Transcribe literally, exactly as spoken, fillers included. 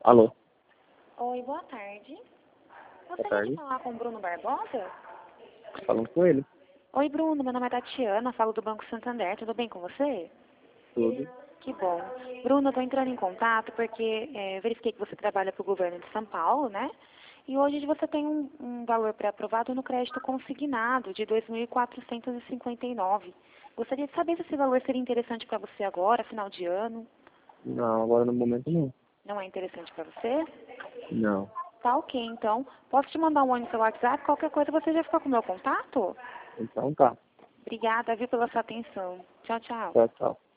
Alô? Oi, boa tarde. Boa Gostaria tarde. de falar com o Bruno Barbosa? Falando com ele. Oi, Bruno. Meu nome é Tatiana, falo do Banco Santander. Tudo bem com você? Tudo. Que bom. Bruno, eu estou entrando em contato porque é, verifiquei que você trabalha para o governo de São Paulo, né? E hoje você tem um, um valor pré-aprovado no crédito consignado de dois mil quatrocentos e cinquenta e nove. Gostaria de saber se esse valor seria interessante para você agora, final de ano. Não, agora no momento não. Não é interessante para você? Não. Tá ok, então. Posso te mandar um oi no seu WhatsApp? Qualquer coisa você já fica com o meu contato? Então tá. Obrigada, viu, pela sua atenção. Tchau, tchau. Tchau, tchau.